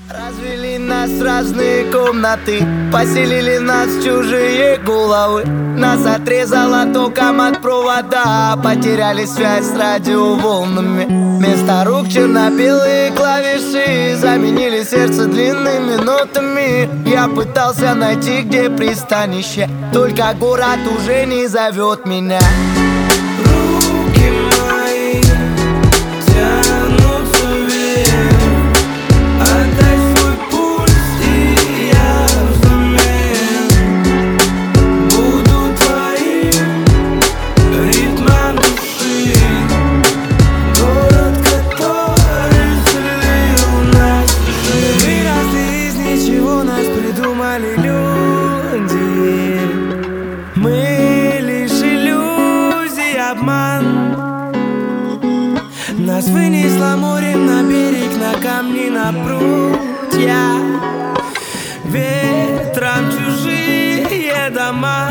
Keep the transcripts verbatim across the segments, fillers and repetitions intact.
Развели нас в разные комнаты, поселили нас в чужие головы. Нас отрезало током от провода, потеряли связь с радиоволнами. Вместо рук черно-белые клавиши заменили сердце длинными нотами. Я пытался найти, где пристанище, только город уже не зовет меня. Мы лишь иллюзий, обман. Нас вынесло морем на берег, на камни, на прутья, ветром чужие дома.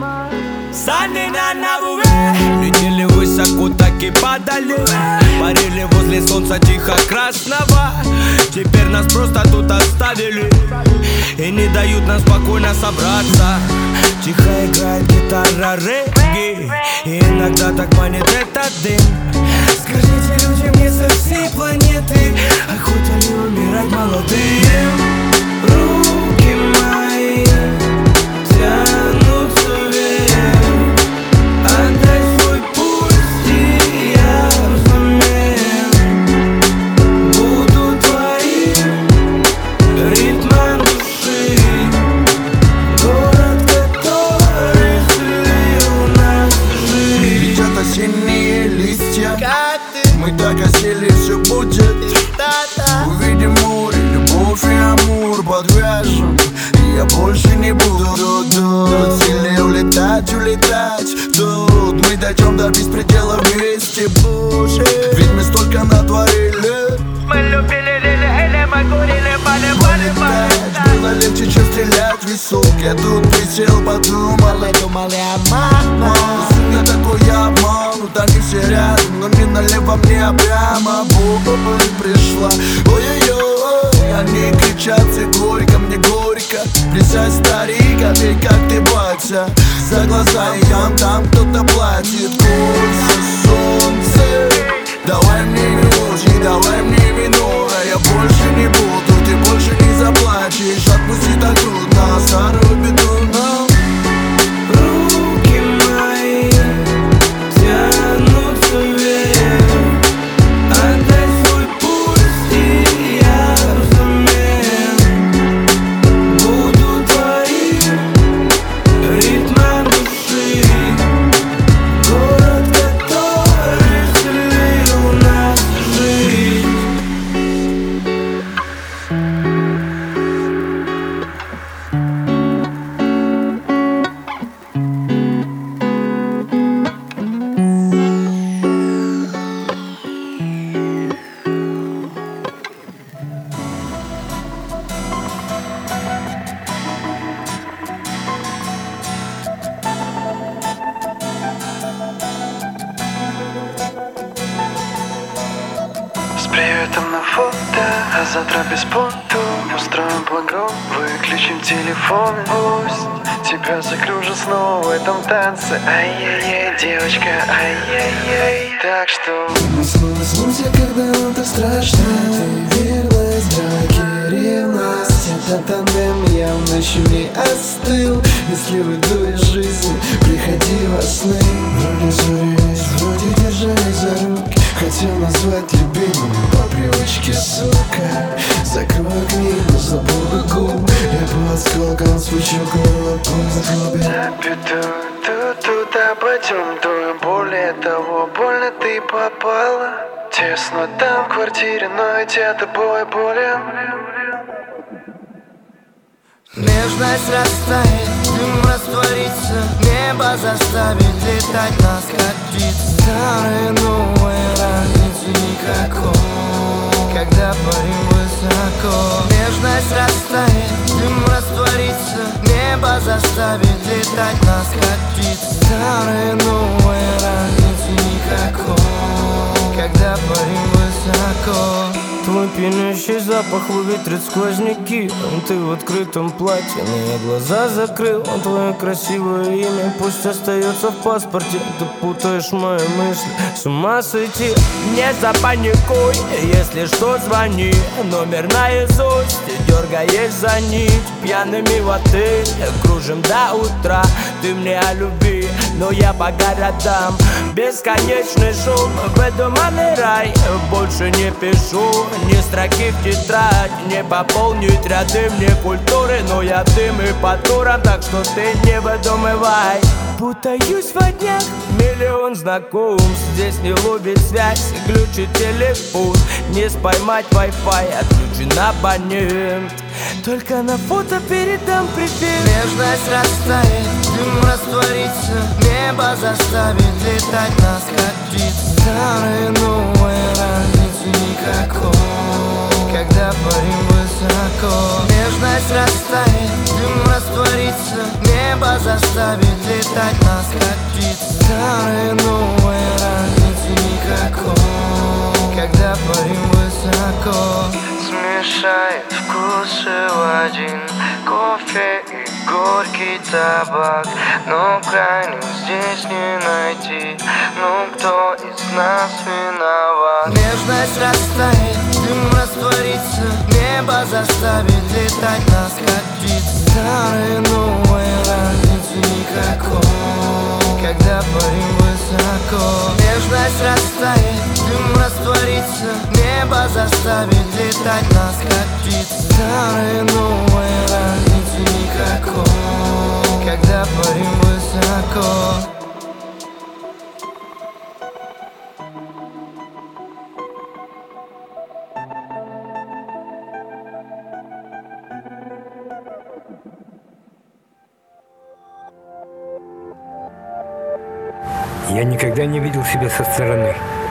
Летели высоко, так и падали, парили возле солнца тихо красного. Теперь нас просто тут оставили и не дают нам спокойно собраться. Тихо играет гитара регги, и иногда так манит этот дым. Скажите людям не со всей планеты, охота ли умирать молодым? Руки мои тянутся вверх, отдай свой пульс, и я взамен буду твоим ритмом души. Город, который слил нас жизнь. Летят осенние листья, мы так осели, все будет. Увидим море, любовь и амур подвяжем, и я больше не буду тут сильнее улетать, улетать тут. Мы дойдем до беспредела вместе, боже, ведь мы столько натворили. Мы любили, лелеяли, мы курили, пали, пали, пали. Было легче, чем стрелять в висок. Я тут присел, подумал, думали о маме. я такой, я обманут, они все рядом, но не налево мне, а прямо боль пришла. Ой-ой-ой, они кричат все горько, мне горько. Присядь, старик, опять как ты батя. За глаза ям, там кто-то платит. Кольца, солнце, давай мне мелодии, давай мне вино. А я больше не буду, ты больше не заплачешь. Отпусти так трудно, старую беду нам. Руки мои тянутся вверх, отдай свой пульс, и я взамен буду твоим ритмом души. Город, который слил нас жизнь. С приветом на фото, а завтра без понту. Устроим погром, выключим телефон. Пусть тебя закружит снова в этом танце. Ай-яй-яй, девочка, ай-яй-яй. Так что мы снова смеемся, когда нам так страшно. Ты верность, драки, ревность. Этот тандем явно еще не остыл. Если уйду из жизни, приходи во сны. Вроде зурились, вроде держались за руки. Хотел назвать любимым по привычке, сука. Закрою книгу, забуду губ. Я был осколком, свечу кулаком за клубе. беду, тут обойдем твою. Более того, больно ты попала. Тесно там в квартире, но ведь я тобой болен. Нежность растает, дым растворится, небо заставит летать нас как птиц. Старые, новые, разницы никакой, когда парим высоко. Нежность растает, дым растворится, небо заставит летать нас как птиц. Старые, новые, разницы никакой, когда парим высоко. Твой пьянящий запах выветрит сквозняки. Ты в открытом платье, но я глаза закрыл. Твое красивое имя пусть остается в паспорте. Ты путаешь мои мысли, с ума сойти. Не запаникуй, если что звони. Номер наизусть, дергаешь за нить. Пьяными в отель, кружим до утра. Ты мне о любви, но я по городам. Бесконечный шум, выдуманный рай. Больше не пишу ни строки в тетрадь. Не пополнить ряды мне культуры, но я дым и по турам, так что ты не выдумывай. Путаюсь во днях, миллион знакомств. Здесь не ловит связь, глючит телефон. Не споймать Wi-Fi, отключен абонент. Только на фото передам привет. Нежность растает, дым растворится. Небо заставит летать нас, как птицы. Старые, новые, разницы никакой, когда парим высоко. Нежность растает, дым растворится. Небо заставит летать нас, как птицы. Старые, новые, разницы никакой, когда парим высоко. Смешает вкусы в один кофе и горький табак. Но крайних здесь не найти. Ну кто из нас виноват? Нежность растает, дым растворится. Небо заставит летать нас, как птицы. Старые, новые, разницы никакой, когда парим высоко. Нежность растает, дым растворится. Небо заставит летать нас, как птицы. Старые, новые, разницы никакой, когда парим высоко. Я никогда не видел себя со стороны.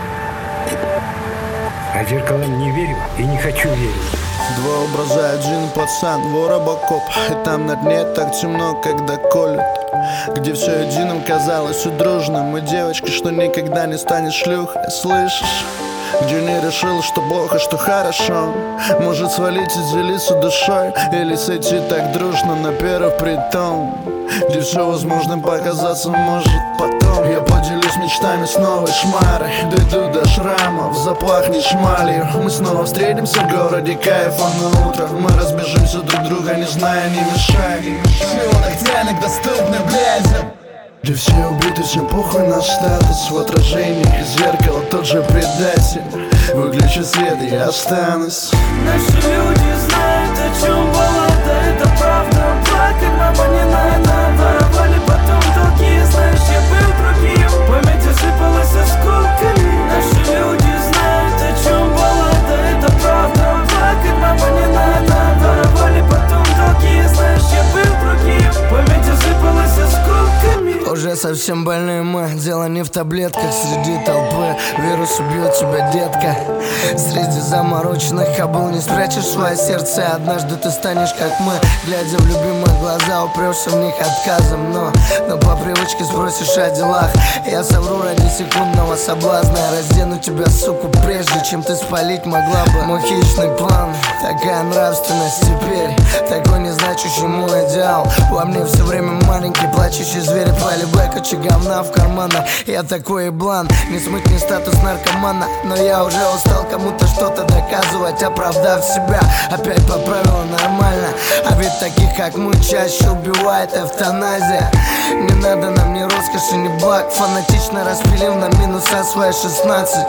А зеркалам не верю и не хочу верить. Два образа, один пацан, вор Робокоп. И там на дне так темно, когда колют. Где все единым казалось и дружным. И девочка, что никогда не станет шлюхой, слышишь? Где не решил, что плохо, что хорошо. Может свалить и делиться душой. Или сойти так дружно на первый притон. Где все возможным показаться может потом. Я поделюсь мечтами с новой шмарой. Дойду до шрамов, запахнет шмалью. Мы снова встретимся в городе кайфа на утро. Мы разбежимся друг друга, не зная ни мешай. Всего ногтяник доступны, блядь. Где все убиты, всем похуй на статус. В отражении зеркала тот же предатель. Выключи свет, и я останусь. Наши люди знают, о чем баллада. Это правда, плакать мама не надо. Воровали потом долги, знаешь, я был другим. Память осыпалась осколками. Наши люди знают, о чем баллада. Это правда, плакать мама не надо. Воровали потом долги, знаешь, я был другим. Память осыпалась осколками. Уже совсем больные мы, дело не в таблетках. Среди толпы вирус убьет тебя, детка. Среди замороченных кобыл не спрячешь свое сердце. Однажды ты станешь как мы, глядя в любимые глаза, упрешься в них отказом. Но, но по привычке спросишь о делах. Я совру ради секундного соблазна. Я раздену тебя, суку, прежде чем ты спалить могла бы. Мой хищный план, такая нравственность теперь. Такой незначущий мой идеал. Во мне все время маленький плачущий зверь. Полибай куча говна в карманах. Я такой еблан, не смыть ни статус наркомана. Но я уже устал кому-то что-то доказывать. Оправдав себя, опять поправила нормально. А ведь таких как мы чаще убивает эвтаназия. Не надо нам ни роскоши, ни благ. Фанатично распилил на минуса свои шестнадцать.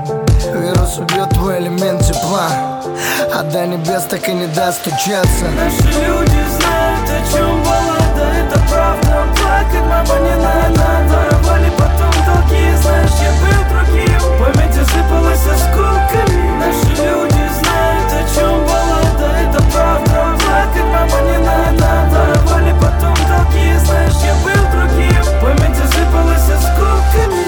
Вирус убьет твой элемент тепла, а до небес так и не даст стучаться. Наши люди знают, о чем баллада. Это правда, плакать мама не надо. Воровали потом долги, знаешь, я был другим. Память осыпалась осколками. Наши люди знают, о чем баллада. Это правда, плакать мама не надо. Воровали потом долги, знаешь, я был другим. Память осыпалась осколками.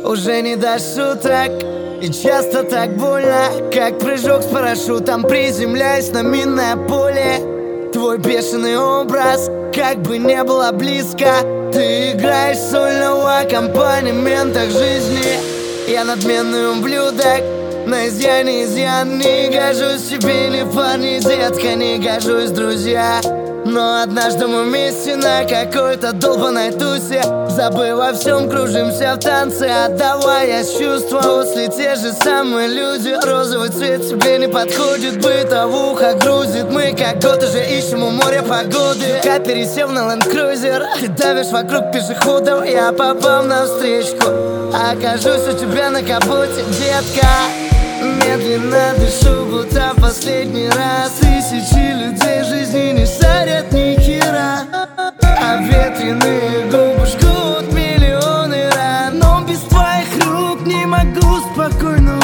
уже не до шуток. И часто так больно, как прыжок с парашютом, приземляясь на минное поле. Твой бешеный образ, как бы не было близко. Ты играешь сольного аккомпанемента к жизни. Я надменный ублюдок, на изъяне изъян. Не гожусь тебе, не парни, детка, не гожусь, друзья. Но однажды мы вместе на какой-то долбаной тусе, забыв о всем, кружимся в танце, отдавая чувства. После те же самые люди, розовый цвет тебе не подходит, бытовуха грузит. Мы как год уже ищем у моря погоды. Как пересев на ленд-крузер, ты давишь вокруг пешеходов. Я попал на встречку, окажусь у тебя на капоте, детка. Медленно дышу, будто последний раз. Тысячи людей жизни не сорят ни хера, а ветреные губы жгут миллионы ран. Но без твоих рук не могу спокойно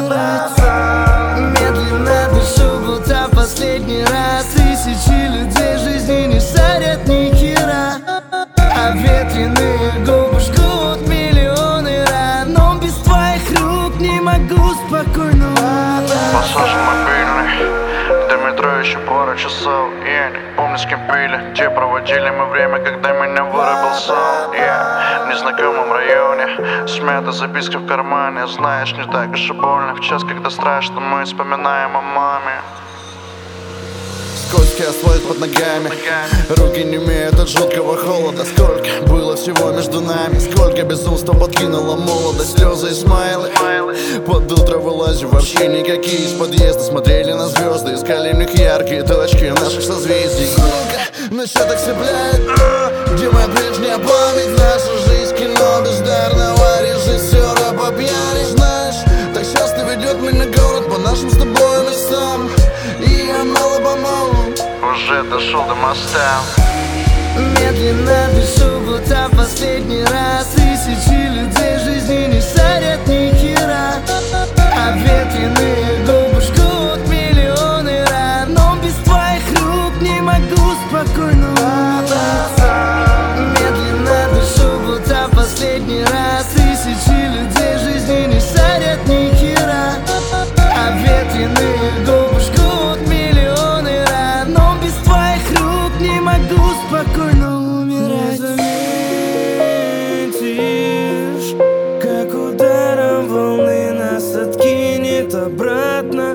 умирать. Медленно дышу, будто последний раз. Тысячи людей жизни не сорят ни хера, а ветреные губы жгут миллионы ран. Но без твоих рук не могу спокойно умирать. Пассаж мобильный, до метро еще пару часов. Я не помню, с кем пили, где проводили мы время, когда меня вырубил сон. Я в незнакомом районе, смята записка в кармане. Знаешь, не так уж и больно в час, когда страшно, мы вспоминаем о маме. Скользкий асфальт под ногами, руки немеют от жуткого холода. Сколько было всего между нами, сколько безумства подкинула молодость. Слезы и смайлы, под утро вылазю, вообще никакие из подъезда. Смотрели на звезды, искали в них яркие точки наших созвездий. Сука, на счетах цепляет, где моя прежняя память? Наша жизнь кино бездарного режиссера по пьяни. Знаешь, так часто ведет меня город по нашим с тобой местам, и я мало-помалу уже дошел до моста. Медленно дышу, будто последний раз. Тысячи людей жизни не сорят ни хера, а ветреные губы жгут миллионы ран. Но без твоих рук не могу спокойно умирать. Медленно дышу, будто последний раз. Тысячи людей жизни не сорят ни хера, а ветреные губы жгут миллионы ран. Но без твоих рук не могу спокойно умирать. Не заметишь, как ударом волны нас откинет обратно.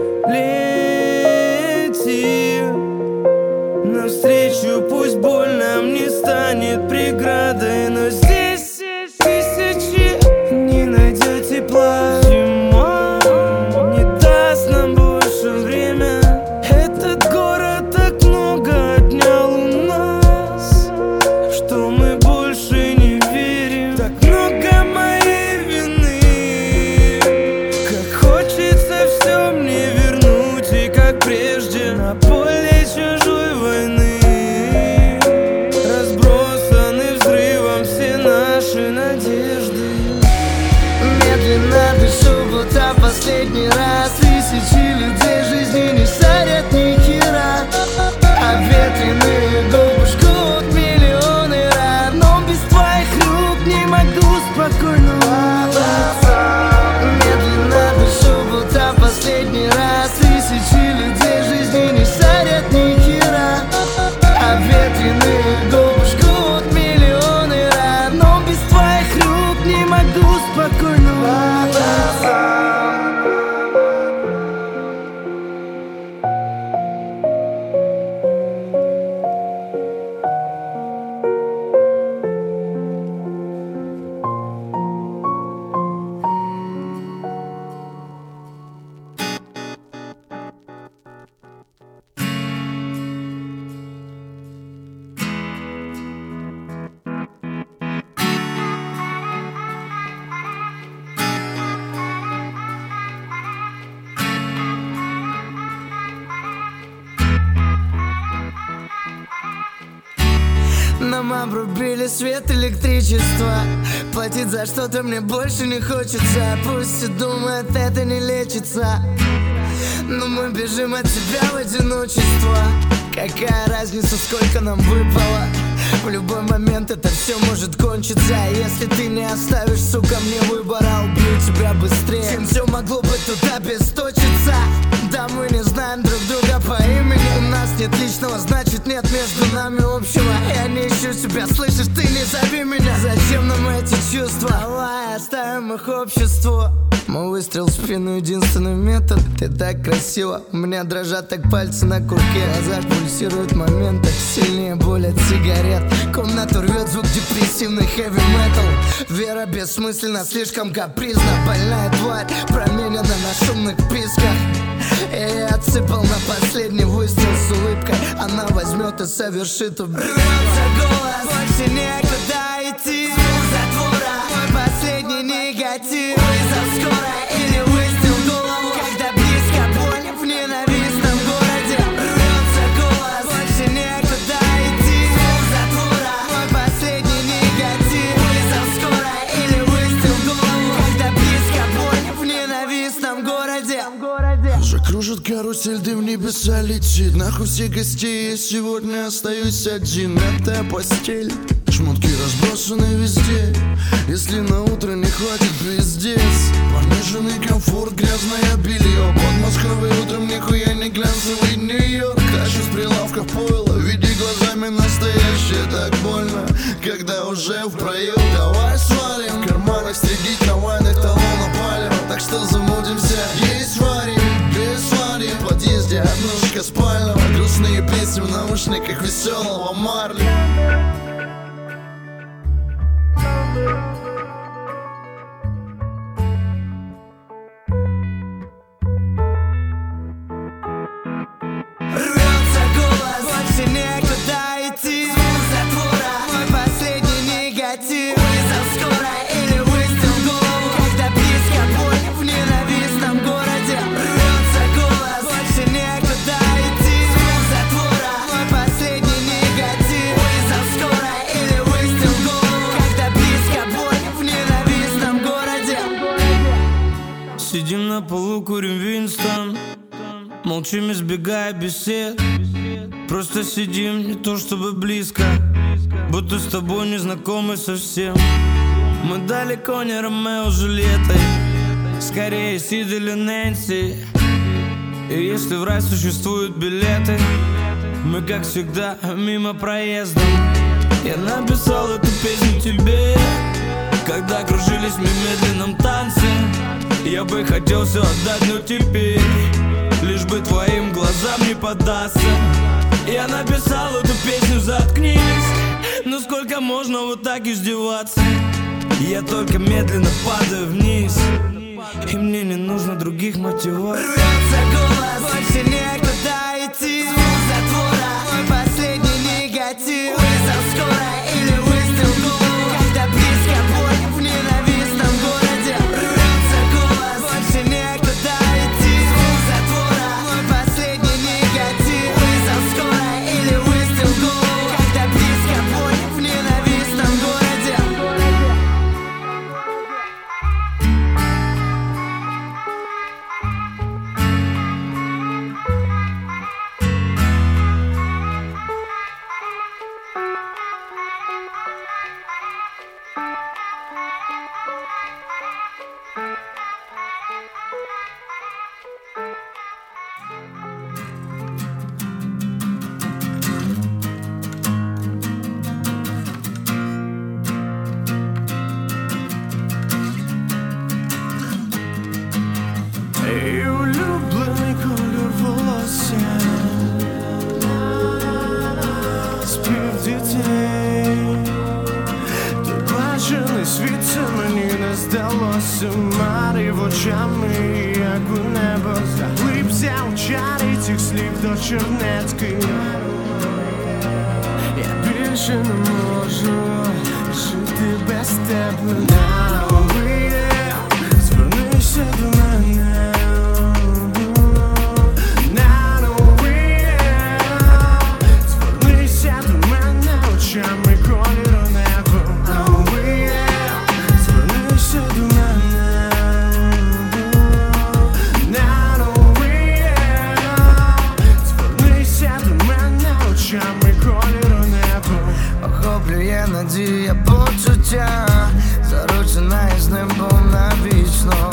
Лети навстречу, пусть боль нам не станет преградой. Но здесь тысячи не найдет тепла. Зима не даст нам больше время. Этот город так много отнял у нас, что мы больше не верим. Так много моей вины, как хочется все мне вернуть. И как прежде на поле чужой войны разбросаны взрывом все наши надежды. Медленно дышу, будто последний раз. Тысячи людей жизни не сорят ни хера, а ветреные губы жгут миллионы ран. Но без твоих рук не могу спокойно умирать. Медленно дышу, будто последний раз. Тысячи людей жизни не сорят ни хера, а ветреные губы жгут миллионы ран. Но без твоих рук не могу спокойно умирать. Нам обрубили свет, электричество. Платить за что-то мне больше не хочется. Пусть все думают, это не лечится, но мы бежим от тебя в одиночество. Какая разница, сколько нам выпало? В любой момент это все может кончиться. Если ты не оставишь, сука, мне выбора, тебя быстрее, чем все могло бы тут обесточиться. Да, мы не знаем друг друга по имени, у нас нет личного, значит нет между нами общего. Я не ищу тебя, слышишь, ты не зови меня. Зачем нам эти чувства? Давай оставим их обществу. Мой выстрел в спину единственный метод. Ты так красива, у меня дрожат так пальцы на курке. В глазах пульсирует момент, так сильнее боль от сигарет. Комнату рвет звук депрессивный хэви метал. Вера бессмысленна, слишком капризна. Больная тварь променена на шумных писках. Я отсыпал на последний выстрел с улыбкой. Она возьмет и совершит убийство. Рвется голос, больше некуда идти. Звук затвора, мой последний негатив. Вызов скорой или выстрел в голову, когда близко боль в ненавистном городе. Рвется голос, больше некуда идти. Звук затвора, мой последний негатив. Вызов скорой или выстрел в голову, когда близко боль в ненавистном городе. Уже кружит карусель, дым в небеса летит. Нахуй все гостей, я сегодня остаюсь один. Это постель, шмотки разбросаны везде. Если на утро не хватит, пиздец. Пониженный комфорт, грязное белье. Подмосковье утром нихуя не глянцевый Нью-Йорк. Тащу с прилавков пойло, види глазами настоящее. Так больно, когда уже в проем. Давай свалим, в карманах среди трамвайных талонов палим. Так что замутимся, есть варим. В подъезде однушка спального. Грустные песни в наушниках веселого Марли. Рвется голос, больше некуда идти. Звук затвора, мой последний негатив. Вызов скорой или выстрел в голову, когда близко боль в ненавистном городе. Рвется голос, больше некуда идти. Звук затвора, мой последний негатив. Вызов скорой или выстрел в голову, когда близко боль в ненавистном городе. Сидим на полу, курим Винстон, молчим, избегая бесед. Просто сидим, не то чтобы близко, будто с тобой не знакомы совсем. Мы далеко не Ромео с Джульеттой, скорее Сид или Нэнси. И если в рай существуют билеты, мы, как всегда, мимо проездом. Я написал эту песню тебе, когда кружились мы в медленном танце. Я бы хотел все отдать, но теперь лишь бы твоим глазам не поддаться. Я написал эту песню, заткнись. Ну сколько можно вот так издеваться? Я только медленно падаю вниз, и мне не нужно других мотиваций. Рвется голос, больше некуда идти. Звук затвора, мой последний негатив. Вызов скорой или выстрел в голову, когда близко боль в ненавистном городе. Рвется голос, больше некуда идти. Звук затвора, мой последний негатив. Вызов скорой или выстрел в голову, когда близко боль в ненавистном городе. І улюблений колір волосся, спів дітей. Той бачений світ, це мені не здалося. Марив очами, як у небо. Заглибся у чарі цих слів до чернетки. Я більше не можу жити без тебе. Now we звернися до мене. Очами кольору неба. Oh, yeah. Звернися до мене. Now, oh, yeah. Звернися до мене очами кольору неба. Охоплює надія почуття, заручена із небом навічно.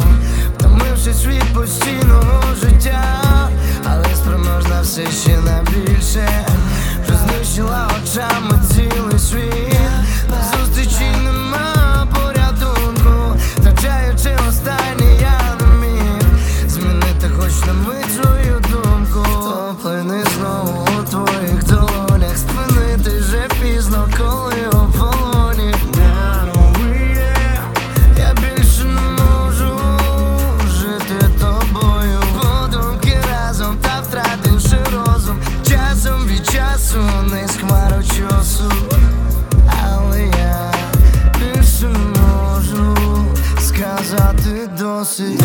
носить.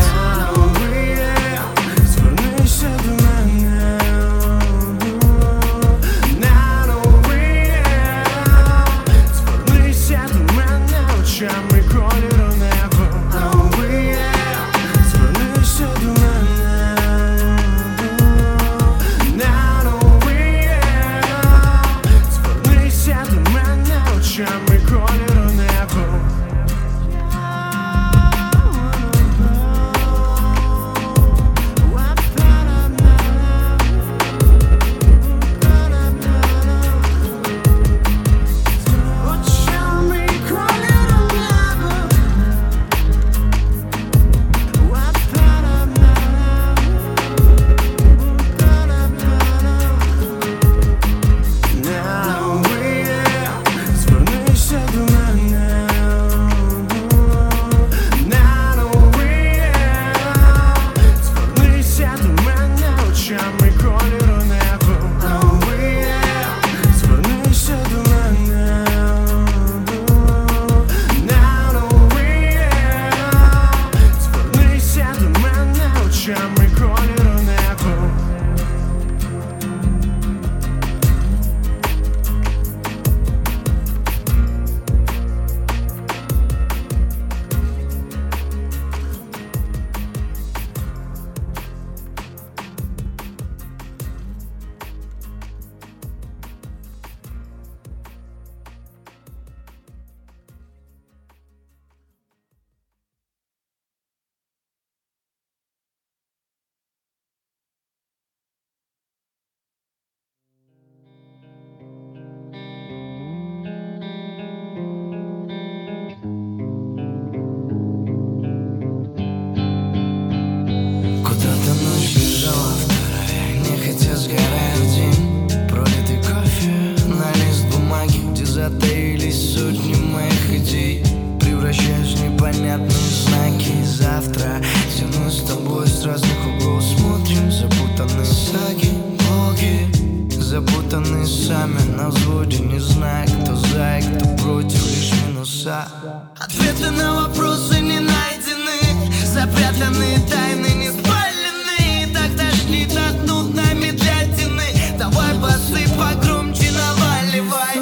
Звернися до мене, звернися до мене очами кольору неба. Звернися до мене, звернися до мене очами кольору неба. Затаились сотни моих идей, превращаешь в непонятные знаки. Завтра тяну с тобой с разных углов, смотрим запутанные саги, блоги, запутанные сами на взводе, не зная, кто за и кто против, лишь минуса. Ответы на вопросы не найдены, запрятанные тайны не спалены. Так тошнит от нудной медлятины, давай басы погромче наваливай.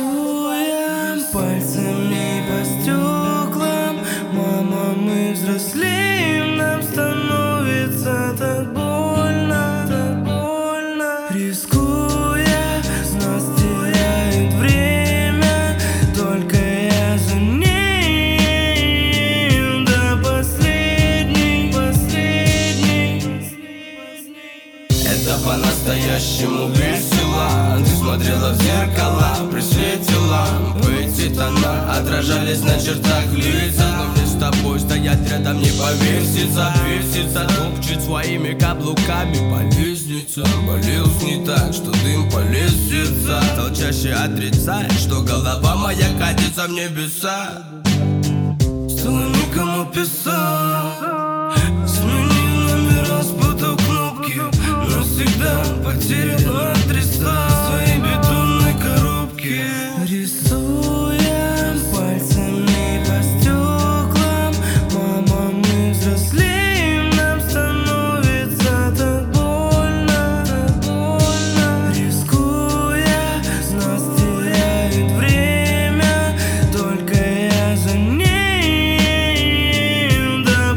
Пальцами по стеклам, мама, мы взрослеем, нам становится так больно, так больно. Рискуя, с нас теряет время, только я за ним до последней, последней. Это по-настоящему весело. Ты смотрела в зеркала, при свете ламп эти тона отражались на чертах лица. Но мне с тобой стоять рядом не повеситься. Весится, топчет своими каблуками по лестнице. Болелся не так, что дым полезется. Стал чаще отрицать, что голова моя катится в небеса. Стало никому писать, сменил номера, спутал кнопки, навсегда потерял адреса своей бетонной коробки. Рисуем пальцами по стеклам, мама, мы взрослеем, нам становится так больно, так больно. Рискуя, с нас теряет время, только я за ним до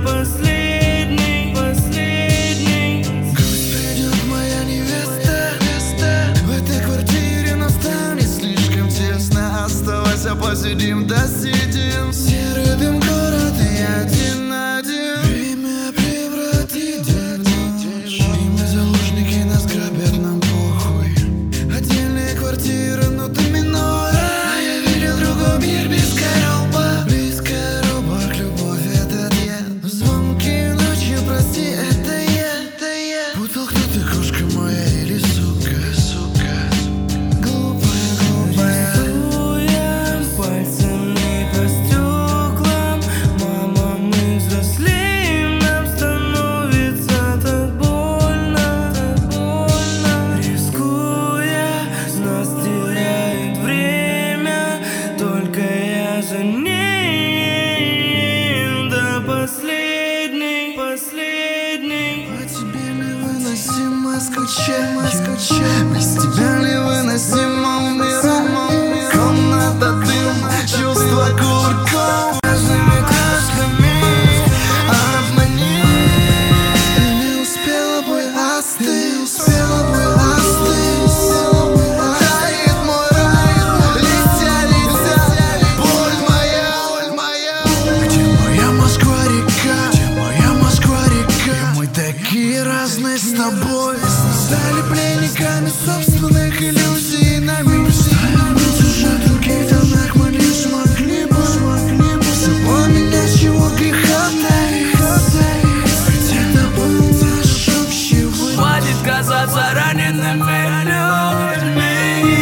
скучаем, без тебя невыносимо умирать. Комната дым, чувства кувырком, разными красками обмани. Не успела бы остыть, успела бы остыть. Тает мой рай, летя, летя, боль моя, боль моя. Где моя Москва-река, где моя Москва-река? И мы такие разные с тобой. Стали пленниками собственных иллюзий и нами. Ставим уже в других тонах, мы не смогли бы собой меня, чего греха таить. Где-то был наш общий выбор. Хватит казаться ранеными людьми.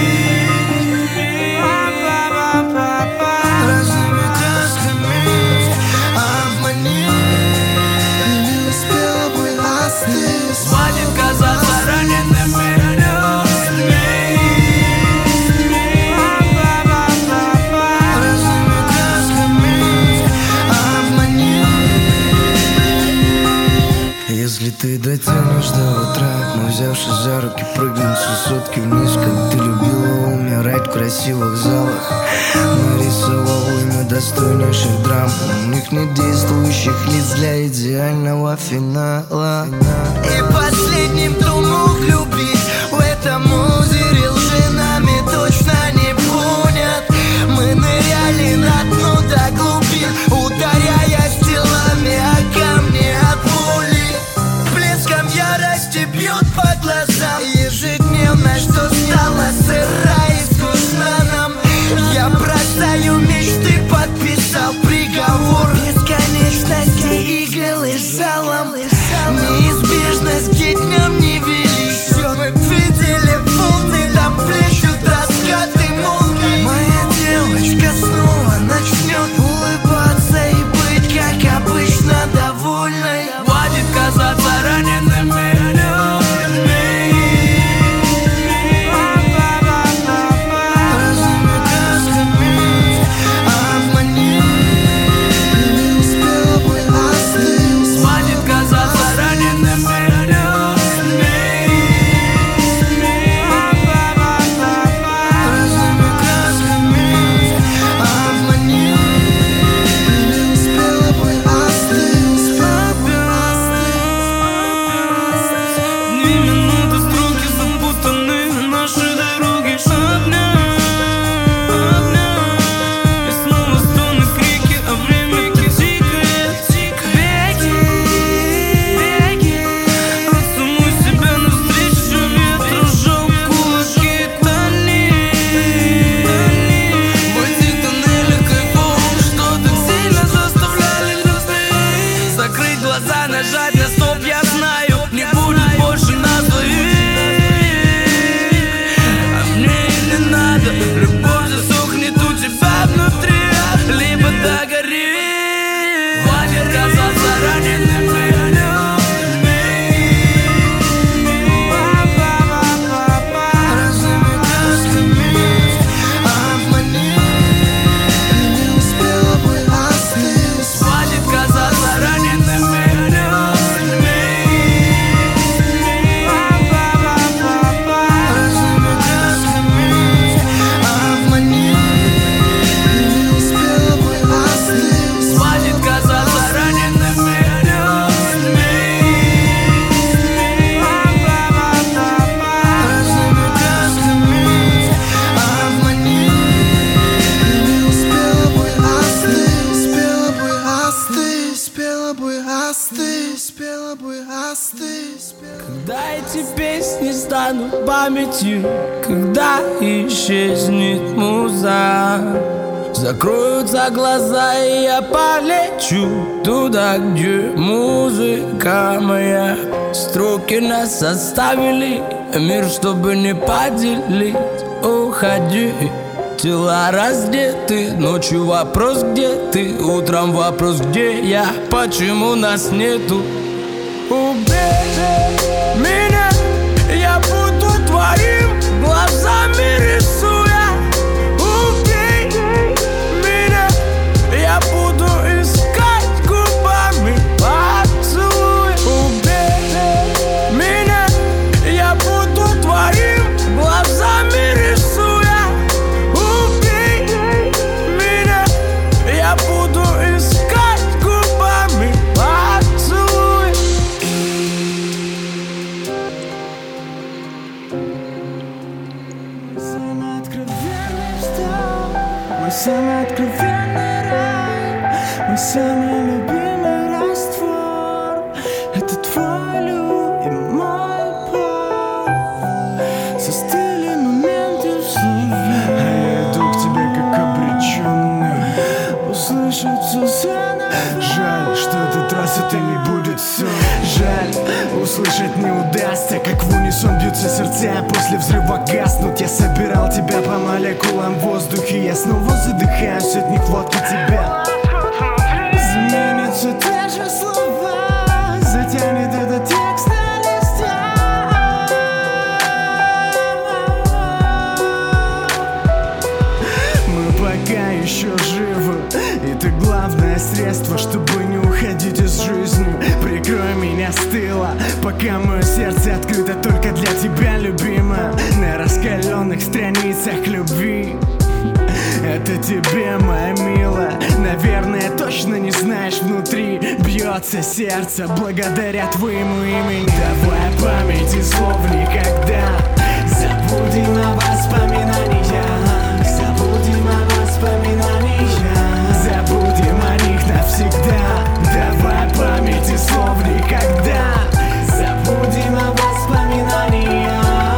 Разными красками обмани. Не успела бы остыть. Хватит казаться ранеными людьми. Разными красками обмани. Если ты дотянешь до утра, мы, взявшись за руки, прыгнем с высотки вниз, как ты любила умирать в красивых залах. Нарисовал имя достойнейших драм, у них нет действующих лиц для идеального финала. И последним, кто мог любить в этом озере лжи, нами точно не понят. Мы ныряли на дно до глубин, ударяясь телами о камни от боли. Блеском ярости бьет по глазам ежедневно, что стало сыра и скучно нам. Я бросаю мечты, подписал приговор бесконечности игл и жалом. Неизбежность, где днем не вели счет. Мы видели волны, там плещут раскаты молний. Моя девочка снова начнет улыбаться и быть, как обычно, довольной. Хватит казаться ранеными людьми. Разными красками обмани. Не успела бы остыть. Хватит казаться ранеными людьми. Разными красками обмани. Не успела бы остыть. Дни, минуты, строки запутаны, наши дороги огня, огня. И снова стоны, крики, а время тикает, тикает. Беги, беги от самой себя навстречу ветру, сжал кулаки, тони. В этих тоннелях кайфовых, что так сильно заставляли любить. Закрыть глаза, нажать на стоп, я знаю, не будет больше нас двоих. А мне и не надо, любовь засохнет у тебя внутри, либо догори. Хватит казаться ранеными людьми. Разными красками обмани. Не успела бы остыть. Хватит казаться ранеными людьми. Разными красками обмани. Не успела бы остыть. Хватит казаться ранеными людьми. Разными красками обмани. Не успела бы остыть. Успела бы остыть. Успела бы остыть. Успела бы остыть. Когда эти песни станут памятью, когда исчезнет муза, закроются глаза, и я полечу туда, где музыка моя. Строки нас оставили, мир, чтобы не поделить. Уходи, тела раздеты, ночью вопрос, где ты, утром вопрос, где я, почему нас нету. Убей меня, я буду твоим глазами рисуя. Убей меня, я буду искать губами поцелуй. Убей меня, я мой любимый раствор. Это твой лю и мой пол. Застыли моменты в слове, а я иду к тебе как обреченный. Услышать все заново. Жаль, что этот раз это не будет сон. Жаль, услышать не удастся, как в унисон бьются сердца, после взрыва гаснут. Я собирал тебя по молекулам в воздухе, я снова задыхаюсь от нехватки тебя. Заменятся те же слова, затянет этот текст на листах. Мы пока еще живы, и ты главное средство, чтобы не уходить из жизни. Прикрой меня с тыла, пока мое сердце открыто только для тебя, любимая. На раскаленных страницах любви. Это тебе, моя милая. Наверное, точно не знаешь, внутри бьется сердце благодаря твоему имени. Давай памяти слов никогда. Забудем о воспоминаниях. Забудем о воспоминаниях. Забудем о них навсегда. Давай памяти слов никогда. Забудем о воспоминаниях.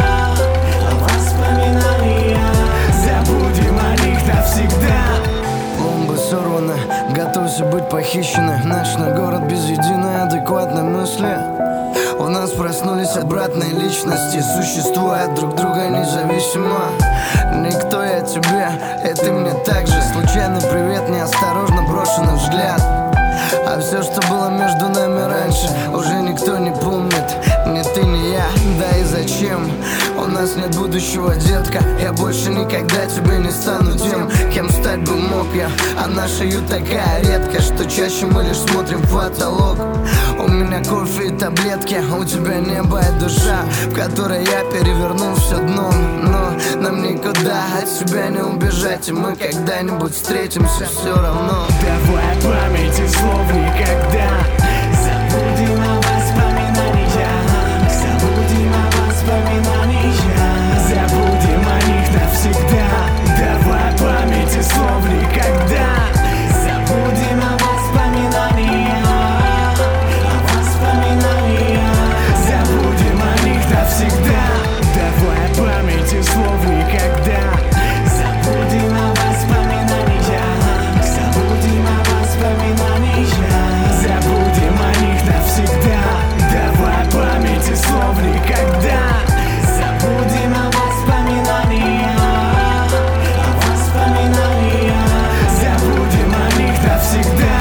О воспоминаниях. Забудем о них навсегда. Бомбы сорваны, готовься быть похищены. Наш на город без единой адекватной мысли. У нас проснулись обратные личности, существуя друг друга независимо. Никто я тебе, и ты мне так же. Случайный привет, неосторожно брошенный взгляд. А все, что было между нами раньше, уже никто не помнит. Ни ты, ни я, да и зачем? У нас нет будущего, детка. Я больше никогда тебе не стану тем, кем стать бы мог я. А наша ю такая редкая, что чаще мы лишь смотрим в потолок. У меня кофе и таблетки, а у тебя небо и душа, в которой я перевернул все дном. Но нам никуда от себя не убежать, и мы когда-нибудь встретимся все равно. Давай памяти слов никогда. Забудем о воспоминаниях. Забудем о воспоминаниях. Забудем о них навсегда. Давай памяти слов никогда. Забудем о воспоминаниях. О воспоминаниях. Забудем о них навсегда. Давай памяти слов никогда. Забудем о воспоминаниях. Забудем о воспоминаниях. Забудем о них навсегда. Давай памяти слов никогда. Забудем о воспоминаниях. О воспоминаниях. Забудем о них навсегда.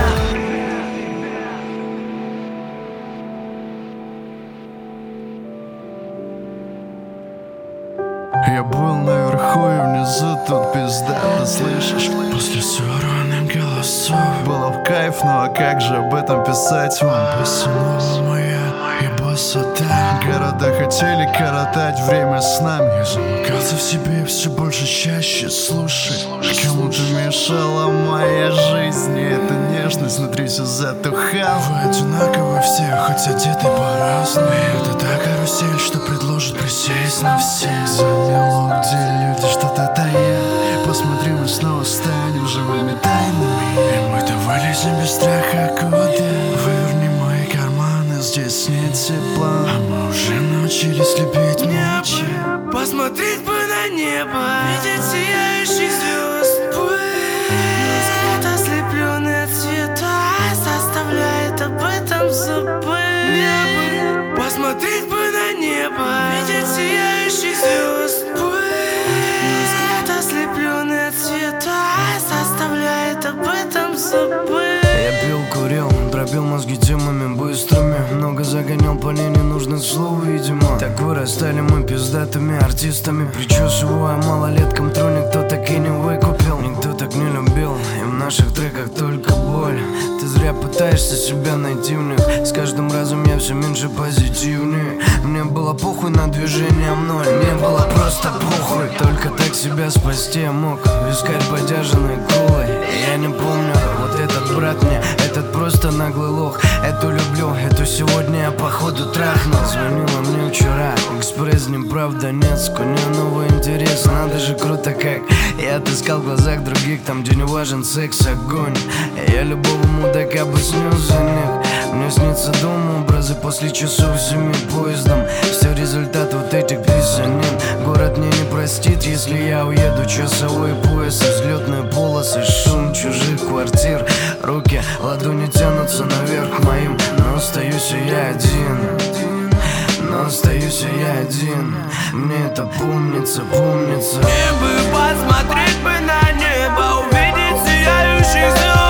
Я был наверху и внизу, тут пизда, ты слышишь? После сорванных голосов Было в кайф, ну а как же об этом писать вам? Снова моя и босота. Города хотели коротать время с нами. Я замыкался в себе все больше, чаще слушай. Кому-то мешала моя жизнь, и эта нежность внутри все затухала. Вы одинаковы все, хоть одеты по-разному. Это та карусель, что предложит присесть на всех. Заняло, где люди что-то таят. Посмотри, мы снова станем живыми тайнами. И мы-то вылезем без страха куда. Выверни мои карманы, здесь нет тепла. А мы уже научились любить молча. Посмотреть бы на небо, видеть сияющих звезд. Взгляд ослепленный от света заставляет об этом забыть. Небо. Посмотреть бы на небо, видеть сияющих звезд. Взгляд ослепленный от света заставляет об этом забыть. Я пил, курил, дробил мозги темами быстрыми. Много загонял по линии ненужных слов, видимо. Так вырастали мы пиздатыми артистами. Причесывая малолеткам тру, никто так и не выкупил. Никто так не любил, и в наших треках только боль. Ты зря пытаешься себя найти в них. С каждым разом я все меньше позитивнее. Мне было похуй на движение ноль. Мне было просто похуй. Только так себя спасти я мог. Вискарь подержанной колой. Я не помню, вот этот брат мне, этот просто наглый лох. Эту люблю, эту сегодня я походу трахнул. Звонила мне вчера, экспресс Днепра в Донецк. У нее новый интерес, надо же круто как. Я отыскал в глазах других, там где не важен секс, огонь. Я любого мудака бы снес за них. Мне снится дом, образы после часов семи поездом. Все результат вот этих писанин. Город мне не простит, если я уеду. Часовой пояс, взлетные полосы, шум чужих квартир. Руки, ладони тянутся наверх моим, но остаюсь я один. Но остаюсь я один. Мне это помнится, помнится. Мне бы посмотреть бы на небо, увидеть сияющих звезд.